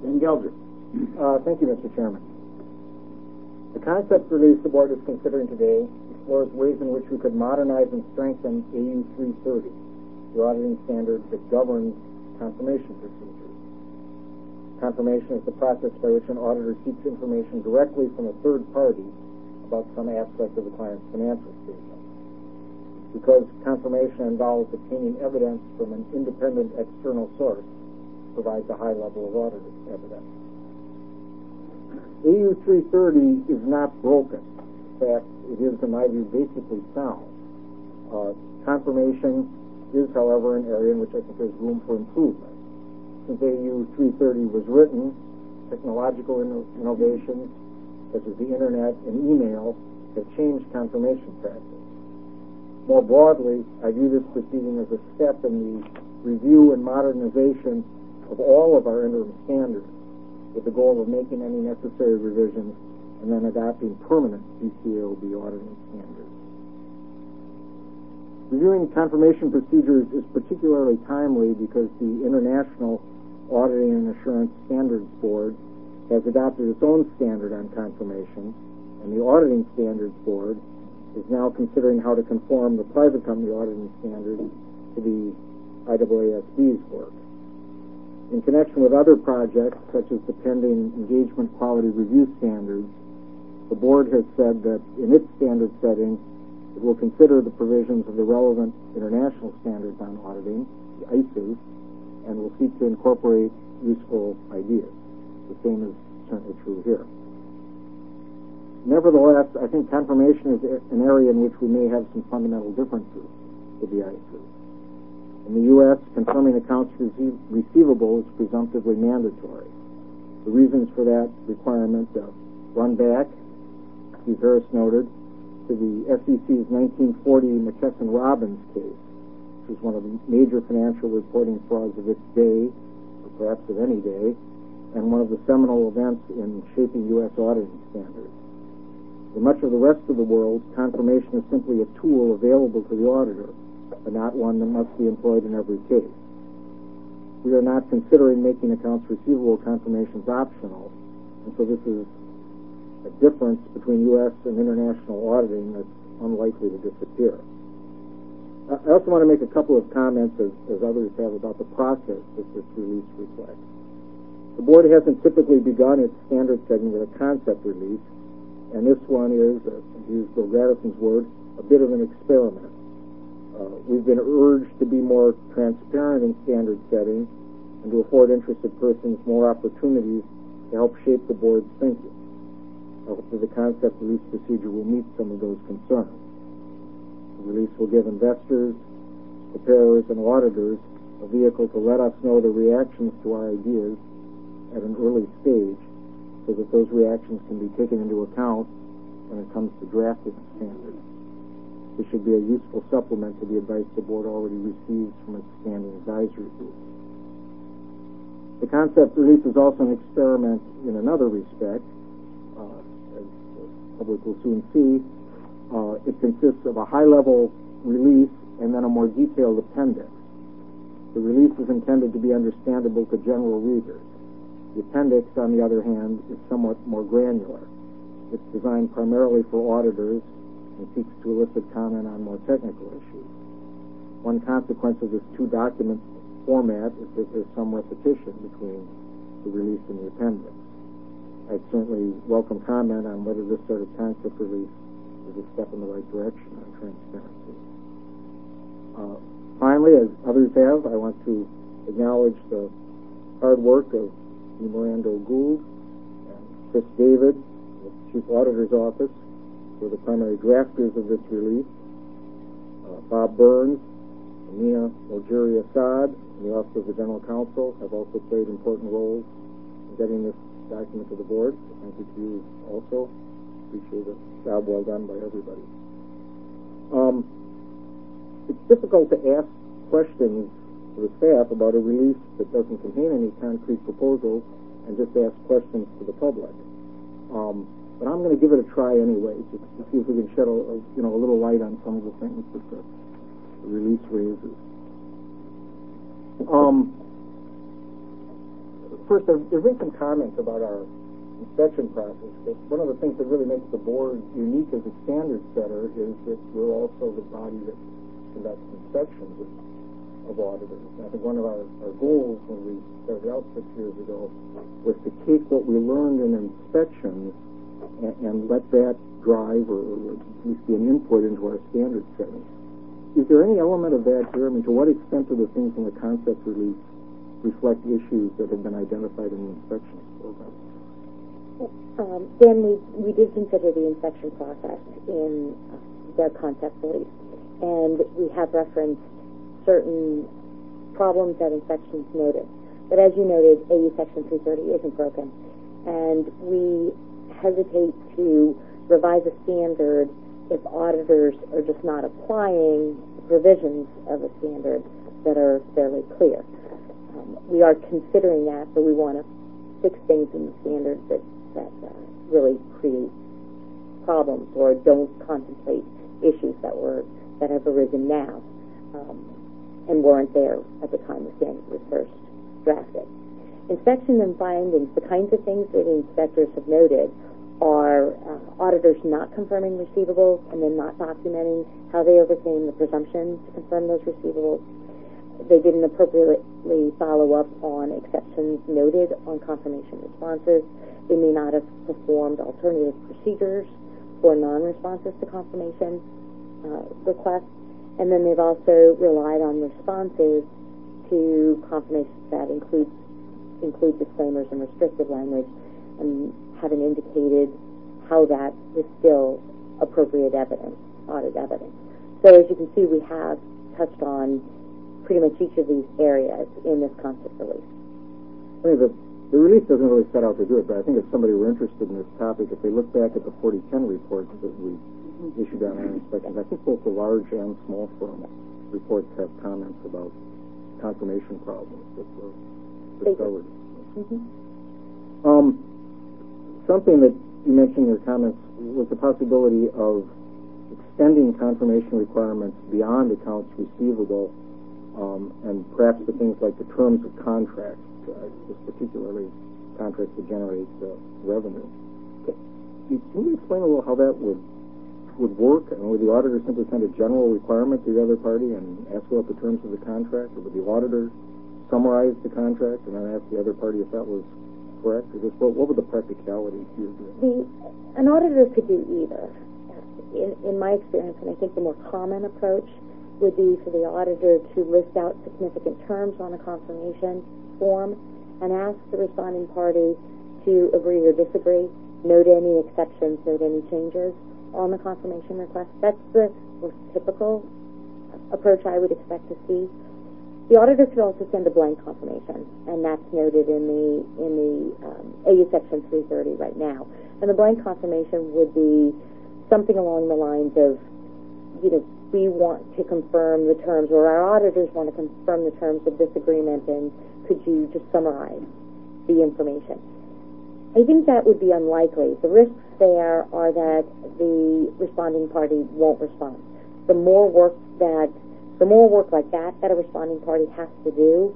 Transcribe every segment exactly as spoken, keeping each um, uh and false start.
Ben Gelder. Uh, thank you, Mister Chairman. The concept release the board is considering today explores ways in which we could modernize and strengthen A U three thirty, the auditing standard that governs confirmation procedures. Confirmation is the process by which an auditor seeks information directly from a third party about some aspect of the client's financial statement. Because confirmation involves obtaining evidence from an independent external source, provides a high level of audit evidence. A U three thirty is not broken. In fact, it is, in my view, basically sound. Uh, confirmation is, however, an area in which I think there's room for improvement. Since A U three thirty was written, technological inno- innovations such as the Internet and email have changed confirmation practice. More broadly, I view this proceeding as a step in the review and modernization of all of our interim standards, with the goal of making any necessary revisions and then adopting permanent P C A O B auditing standards. Reviewing confirmation procedures is particularly timely because the International Auditing and Assurance Standards Board has adopted its own standard on confirmation, and the Auditing Standards Board is now considering how to conform the private company auditing standards to the I A A S B's work. In connection with other projects, such as the pending Engagement Quality Review Standards, the board has said that in its standard setting, it will consider the provisions of the relevant international standards on auditing, the I C E S, and will seek to incorporate useful ideas. The same is certainly true here. Nevertheless, I think confirmation is an area in which we may have some fundamental differences with the I C E S. In the U S, confirming accounts rece- receivable is presumptively mandatory. The reasons for that requirement uh, run back, Steve Harris noted, to the S E C's nineteen forty McKesson-Robbins case, which was one of the major financial reporting frauds of its day, or perhaps of any day, and one of the seminal events in shaping U S auditing standards. In much of the rest of the world, confirmation is simply a tool available to the auditor, but not one that must be employed in every case. We are not considering making accounts receivable confirmations optional, and so this is a difference between U S and international auditing that's unlikely to disappear. I also want to make a couple of comments, as, as others have, about the process that this release reflects. The board hasn't typically begun its standard setting with a concept release, and this one is, uh, to use Bill Gradison's word, a bit of an experiment. Uh, we've been urged to be more transparent in standard setting and to afford interested persons more opportunities to help shape the board's thinking. I hope that the concept release procedure will meet some of those concerns. The release will give investors, preparers, and auditors a vehicle to let us know the reactions to our ideas at an early stage so that those reactions can be taken into account when it comes to drafting the standard. This should be a useful supplement to the advice the board already receives from its standing advisory group. The concept release is also an experiment in another respect. Uh, as the public will soon see, uh, it consists of a high-level release and then a more detailed appendix. The release is intended to be understandable to general readers. The appendix, on the other hand, is somewhat more granular. It's designed primarily for auditors and seeks to elicit comment on more technical issues. One consequence of this two-document format is that there's some repetition between the release and the appendix. I'd certainly welcome comment on whether this sort of concept release is a step in the right direction on transparency. Uh, finally, as others have, I want to acknowledge the hard work of Miranda Gould and Chris David, the Chief Auditor's Office, who are the primary drafters of this release. Uh, Bob Burns and Mia Mojiri-Assad, in the Office of the General Counsel, have also played important roles in getting this document to the board. So thank you to you also. Appreciate a job well done by everybody. Um, it's difficult to ask questions to the staff about a release that doesn't contain any concrete proposals and just ask questions to the public. Um, but I'm going to give it a try anyway, just to see if we can shed a, a, you know, a little light on some of the things that the, the release raises. Um, first, there have been some comments about our inspection process. But one of the things that really makes the board unique as a standard setter is that we're also the body that conducts inspections of, of auditors. And I think one of our, our goals when we started out six years ago was to take what we learned in inspections and, and let that drive or, or at least be an input into our standard setting. Is there any element of that here? I mean, to what extent do the things in the concept release reflect issues that have been identified in the inspection program? Um, then we, we did consider the inspection process in uh, the concept release, and we have referenced certain problems that inspections noted. But as you noted, A U Section three thirty isn't broken, and we hesitate to revise a standard if auditors are just not applying the provisions of a standard that are fairly clear. Um, we are considering that, but we want to fix things in the standard that, that uh, really create problems or don't contemplate issues that were that have arisen now um, and weren't there at the time the standard was first drafted. Inspection and findings, the kinds of things that inspectors have noted are uh, auditors not confirming receivables and then not documenting how they overcame the presumption to confirm those receivables. They didn't appropriately follow up on exceptions noted on confirmation responses. They may not have performed alternative procedures for non-responses to confirmation uh, requests. And then they've also relied on responses to confirmations that include, include disclaimers and restrictive language, and haven't indicated how that is still appropriate evidence, audit evidence. So as you can see, we have touched on pretty much each of these areas in this concept release. I mean, the, the release doesn't really set out to do it, but I think if somebody were interested in this topic, if they look back at the forty ten reports that we mm-hmm. issued on our inspections, I think both the large and small firm reports have comments about confirmation problems that were discovered. Mm-hmm. Um, something that you mentioned in your comments was the possibility of extending confirmation requirements beyond accounts receivable, um, and perhaps the things like the terms of contracts, uh, just particularly contracts that generate uh, revenue. Can you explain a little how that would would work? I mean, would the auditor simply send a general requirement to the other party and ask what the terms of the contract, or would the auditor summarize the contract and then ask the other party if that was correct? Or just, what, what would the practicality here be? The, an auditor could do either. In, in my experience, and I think the more common approach would be for the auditor to list out significant terms on a confirmation form and ask the responding party to agree or disagree, note any exceptions, note any changes on the confirmation request. That's the most typical approach I would expect to see. The auditor could also send a blank confirmation, and that's noted in the in the um, A U Section three thirty right now. And the blank confirmation would be something along the lines of, you know, we want to confirm the terms, or our auditors want to confirm the terms of this agreement, and could you just summarize the information? I think that would be unlikely. The risks there are that the responding party won't respond. The more work that The more work like that that a responding party has to do,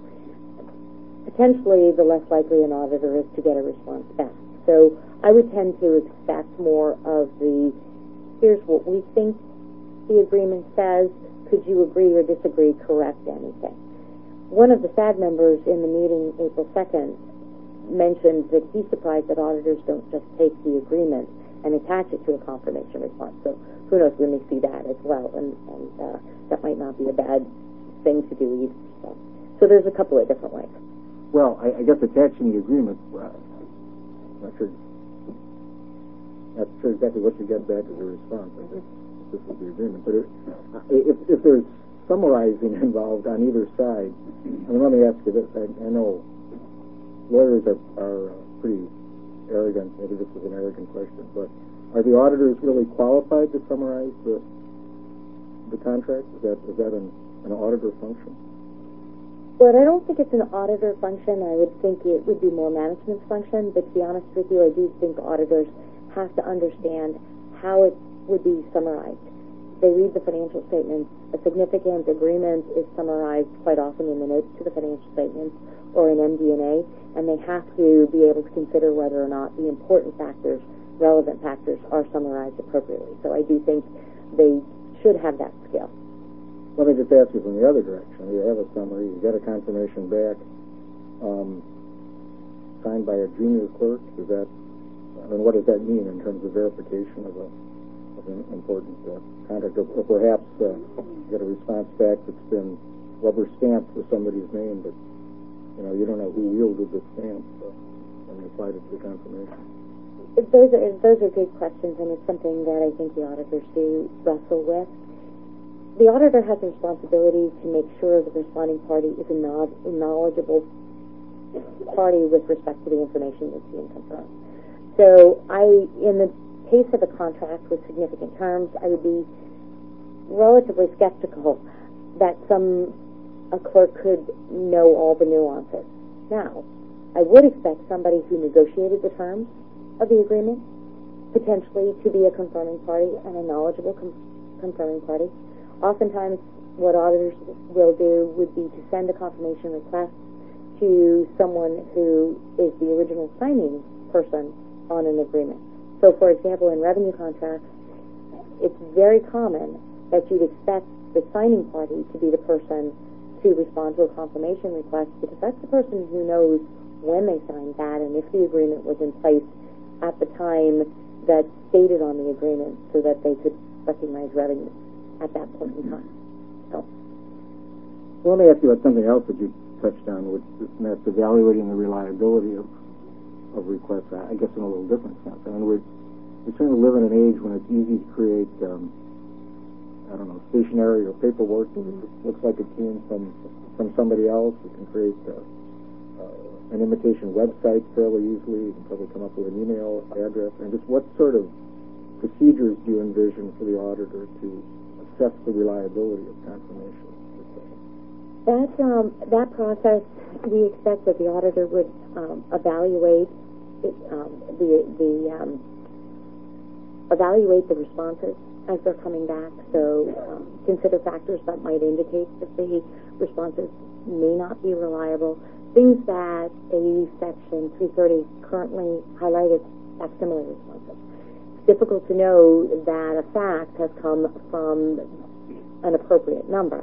potentially the less likely an auditor is to get a response back. So I would tend to expect more of the, here's what we think the agreement says, could you agree or disagree, correct anything. One of the S A D members in the meeting April second mentioned that he's surprised that auditors don't just take the agreement and attach it to a confirmation response. So who knows, we may see that as well, and, and uh, that might not be a bad thing to do either. So, so there's a couple of different ways. Well, I, I guess attaching the agreement, uh, I'm not sure, not sure exactly what you get back as a response. I think this is the agreement. But it, if, if there's summarizing involved on either side, I mean, let me ask you this. I, I know lawyers are, are uh, pretty arrogant. Maybe this is an arrogant question, but are the auditors really qualified to summarize the the contract? Is that is that an, an auditor function? Well, I don't think it's an auditor function. I would think it would be more management's function. But to be honest with you, I do think auditors have to understand how it would be summarized. They read the financial statements. A significant agreement is summarized quite often in the notes to the financial statements, or an M D N A, and they have to be able to consider whether or not the important factors, relevant factors, are summarized appropriately. So I do think they should have that skill. Let me just ask you from the other direction. You have a summary, you get a confirmation back, um, signed by a junior clerk. Is that, I mean, what does that mean in terms of verification of, a, of an important uh, contract? Or, or perhaps uh, get a response back that's been rubber stamped with somebody's name, but you know you don't know who wielded the stamp uh, when they applied it to the confirmation. Those are those are good questions, and it's something that I think the auditors do wrestle with. The auditor has a responsibility to make sure the responding party is a knowledgeable party with respect to the information that's being confirmed. So I, in the case of a contract with significant terms, I would be relatively skeptical that some a clerk could know all the nuances. Now, I would expect somebody who negotiated the terms of the agreement potentially to be a confirming party and a knowledgeable com- confirming party. Oftentimes, what auditors will do would be to send a confirmation request to someone who is the original signing person on an agreement. So, for example, in revenue contracts, it's very common that you'd expect the signing party to be the person to respond to a confirmation request, because that's the person who knows when they signed that and if the agreement was in place at the time that's stated on the agreement, so that they could recognize revenue at that point in time. So, well, let me ask you about something else that you touched on, which is, and that's evaluating the reliability of of requests. I guess in a little different sense. I mean, we we certainly live in an age when it's easy to create, um, I don't know, stationery or paperwork that looks like it came from from somebody else. You can create uh, uh, an imitation website fairly easily. You can probably come up with an email address. And just what sort of procedures do you envision for the auditor to assess the reliability of confirmation? That um, that process, we expect that the auditor would um, evaluate it, um, the the um, evaluate the responses as they're coming back. So um, consider factors that might indicate that the responses may not be reliable. Things that A U Section three thirty currently highlighted facsimile responses. It's difficult to know that a fact has come from an appropriate number.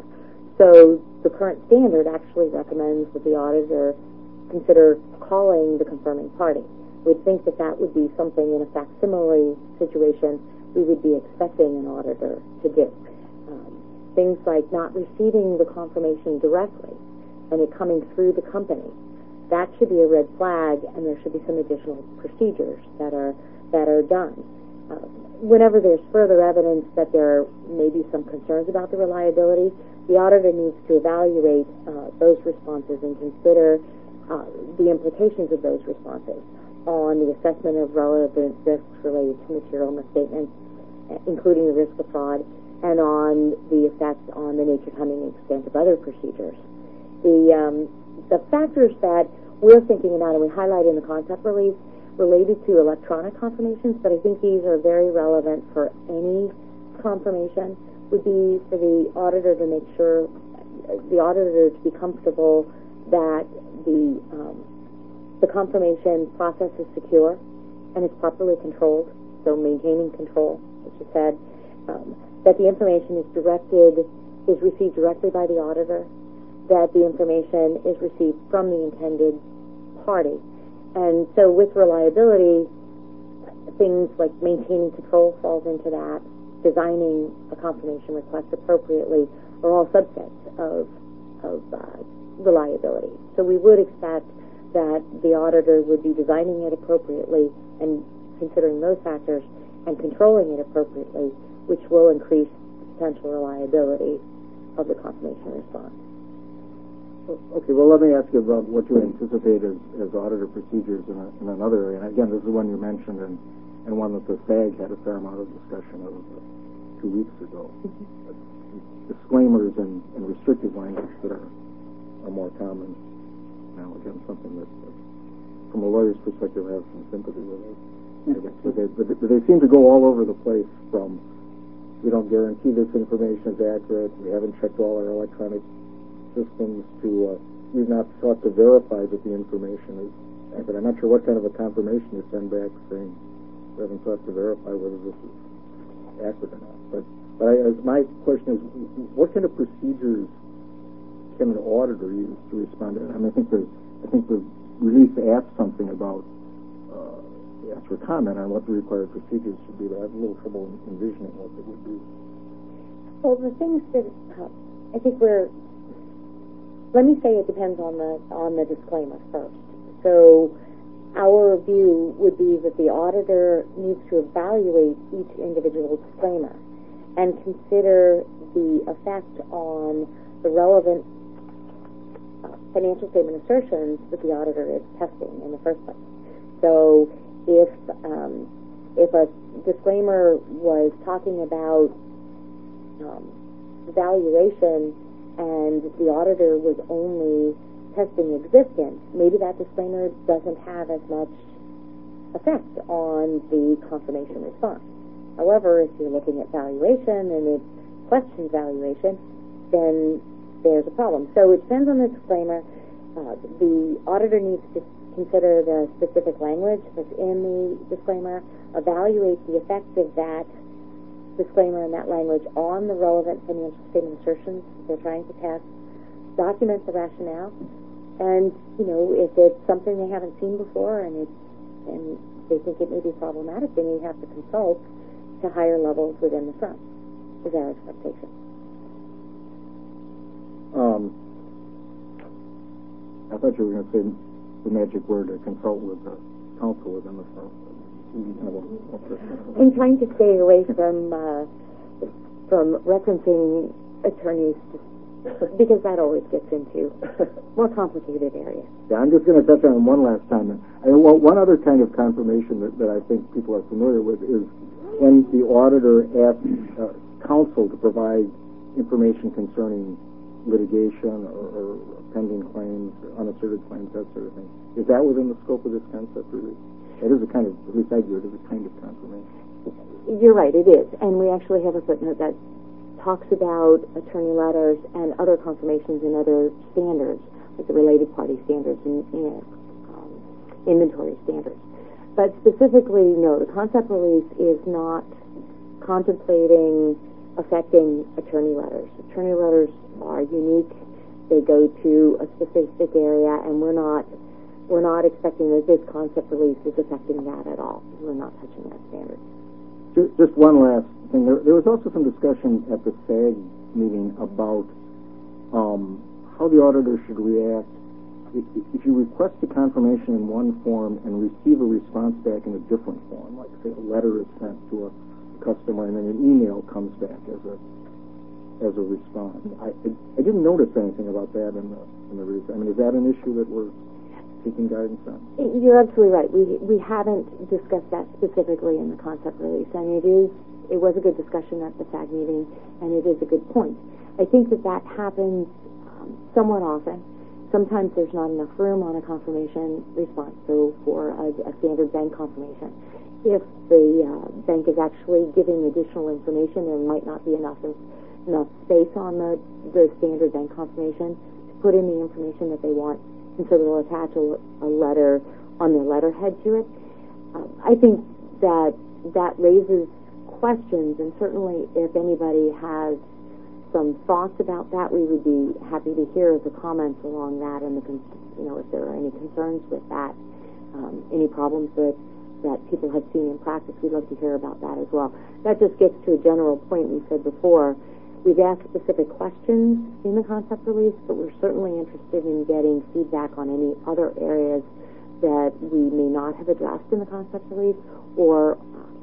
So the current standard actually recommends that the auditor consider calling the confirming party. We'd think that that would be something in a facsimile situation we would be expecting an auditor to do. Um, things like not receiving the confirmation directly and it coming through the company, that should be a red flag, and there should be some additional procedures that are that are done. Uh, whenever there's further evidence that there may be some concerns about the reliability, the auditor needs to evaluate uh, those responses and consider uh, the implications of those responses on the assessment of relevant risks related to material misstatements, including the risk of fraud, and on the effect on the nature, timing, and extent of other procedures. The, um, the factors that we're thinking about, and we highlight in the concept release, related to electronic confirmations, but I think these are very relevant for any confirmation, would be for the auditor to make sure, the auditor to be comfortable that the um, the confirmation process is secure and it's properly controlled, so maintaining control, as you said, um, that the information is directed, is received directly by the auditor, that the information is received from the intended party. And so with reliability, things like maintaining control falls into that, designing a confirmation request appropriately are all subsets of, of uh, reliability. So we would expect that the auditor would be designing it appropriately and considering those factors and controlling it appropriately, which will increase the potential reliability of the confirmation response. Okay, well, let me ask you about what you anticipate as, as auditor procedures in, a, in another area. And again, this is one you mentioned and, and one that the S A G had a fair amount of discussion of uh, two weeks ago. Mm-hmm. Disclaimers and, and restrictive language that are, are more common now. Again, something that, uh, from a lawyer's perspective, I have some sympathy with it. Mm-hmm. But, they, but, but they seem to go all over the place, from we don't guarantee this information is accurate, we haven't checked all our electronic systems, to uh, we've not sought to verify that the information is accurate. I'm not sure what kind of a confirmation you send back saying we haven't sought to verify whether this is accurate or not. But, but I, as my question is, what kind of procedures can an auditor use to respond to that? I mean, I think the I think the release asked something about uh, asked for comment on what the required procedures should be, but I have a little trouble envisioning what they would be. Well, the things that uh, I think we're let me say it depends on the on the disclaimer first. So our view would be that the auditor needs to evaluate each individual disclaimer and consider the effect on the relevant uh, financial statement assertions that the auditor is testing in the first place. So if um, if a disclaimer was talking about um, valuation and the auditor was only testing existence, maybe that disclaimer doesn't have as much effect on the confirmation response. However, if you're looking at valuation and it questions valuation, then there's a problem. So it depends on the disclaimer. Uh, the auditor needs to consider the specific language that's in the disclaimer, evaluate the effect of that disclaimer and that language on the relevant financial statement assertions they're trying to test, document the rationale, and, you know, if it's something they haven't seen before and it's, and they think it may be problematic, then you have to consult to higher levels within the firm, is our expectation. Um, I thought you were going to say the magic word to consult with the counsel within the firm. I'm trying to stay away from uh, from referencing attorneys because that always gets into more complicated areas. Yeah, I'm just going to touch on one last time. I mean, well, one other kind of confirmation that, that I think people are familiar with is when the auditor asks uh, counsel to provide information concerning litigation or, or pending claims, unasserted claims, that sort of thing. Is that within the scope of this concept, really? It is a kind of, at least I view it as a kind of confirmation. You're right, it is. And we actually have a footnote that talks about attorney letters and other confirmations and other standards, like the related party standards and, and um, inventory standards. But specifically, no, the concept release is not contemplating affecting attorney letters. Attorney letters are unique. They go to a specific area, and we're not we're not expecting that this concept release is affecting that at all. We're not touching that standard. Just one last thing. There, there was also some discussion at the SAG meeting about um, how the auditor should react if, if you request a confirmation in one form and receive a response back in a different form, like say a letter is sent to a customer and then an email comes back as a as a response. I, I, I didn't notice anything about that in the in the release. I mean, is that an issue that we're seeking guidance on? You're absolutely right. We we haven't discussed that specifically in the concept release, and it is it was a good discussion at the SAG meeting, and it is a good point. I think that that happens um, somewhat often. Sometimes there's not enough room on a confirmation response, so for a, a standard bank confirmation. If the uh, bank is actually giving additional information, there might not be enough enough space on the, the standard bank confirmation to put in the information that they want, and so they'll attach a, a letter on their letterhead to it. Uh, I think that that raises questions, and certainly if anybody has some thoughts about that, we would be happy to hear the comments along that, and the you know if there are any concerns with that, um, any problems that that people have seen in practice, we'd love to hear about that as well. That just gets to a general point we said before. We've asked specific questions in the concept release, but we're certainly interested in getting feedback on any other areas that we may not have addressed in the concept release, or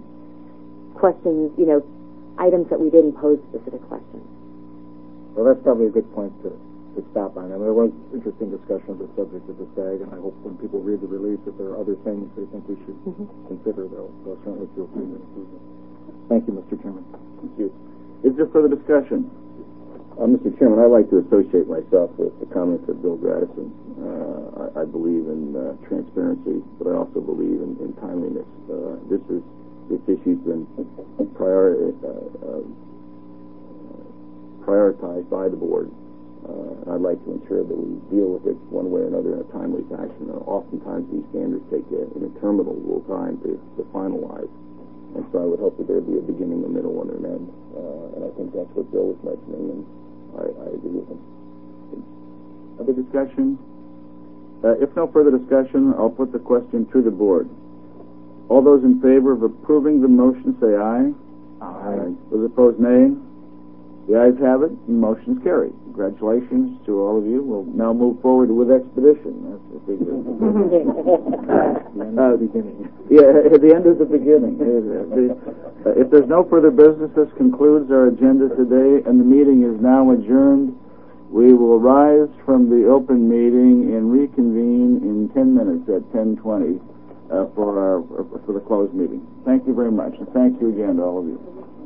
questions, you know, items that we didn't pose specific questions. Well, that's probably a good point to, to stop on. I mean, there was interesting discussion of the subject of the SAG, and I hope when people read the release, if there are other things they think we should mm-hmm. consider, they'll, they'll certainly feel free to include them. Thank you, Mister Chairman. Thank you. Is there further discussion? Uh, Mister Chairman, I'd like to associate myself with the comments of Bill Gradison. Uh, I, I believe in uh, transparency, but I also believe in, in timeliness. Uh, this is this issue's been prior, uh, uh, prioritized by the board. Uh, and I'd like to ensure that we deal with it one way or another in a timely fashion. And oftentimes these standards take a, an interminable time to, to finalize. And so I would hope that there would be a beginning, a middle, and an end. Uh, and I think that's what Bill was mentioning, and I, I agree with him. Other discussion? Uh, if no further discussion, I'll put the question to the board. All those in favor of approving the motion say aye. Aye. Those opposed, nay. The ayes have it, and motion's carried. Congratulations to all of you. We'll now move forward with expedition. That's the big The end uh, of the beginning. Yeah, the end is the beginning. Uh, if there's no further business, this concludes our agenda today, and the meeting is now adjourned. We will rise from the open meeting and reconvene in ten minutes at ten twenty uh, for our for the closed meeting. Thank you very much, and thank you again to all of you.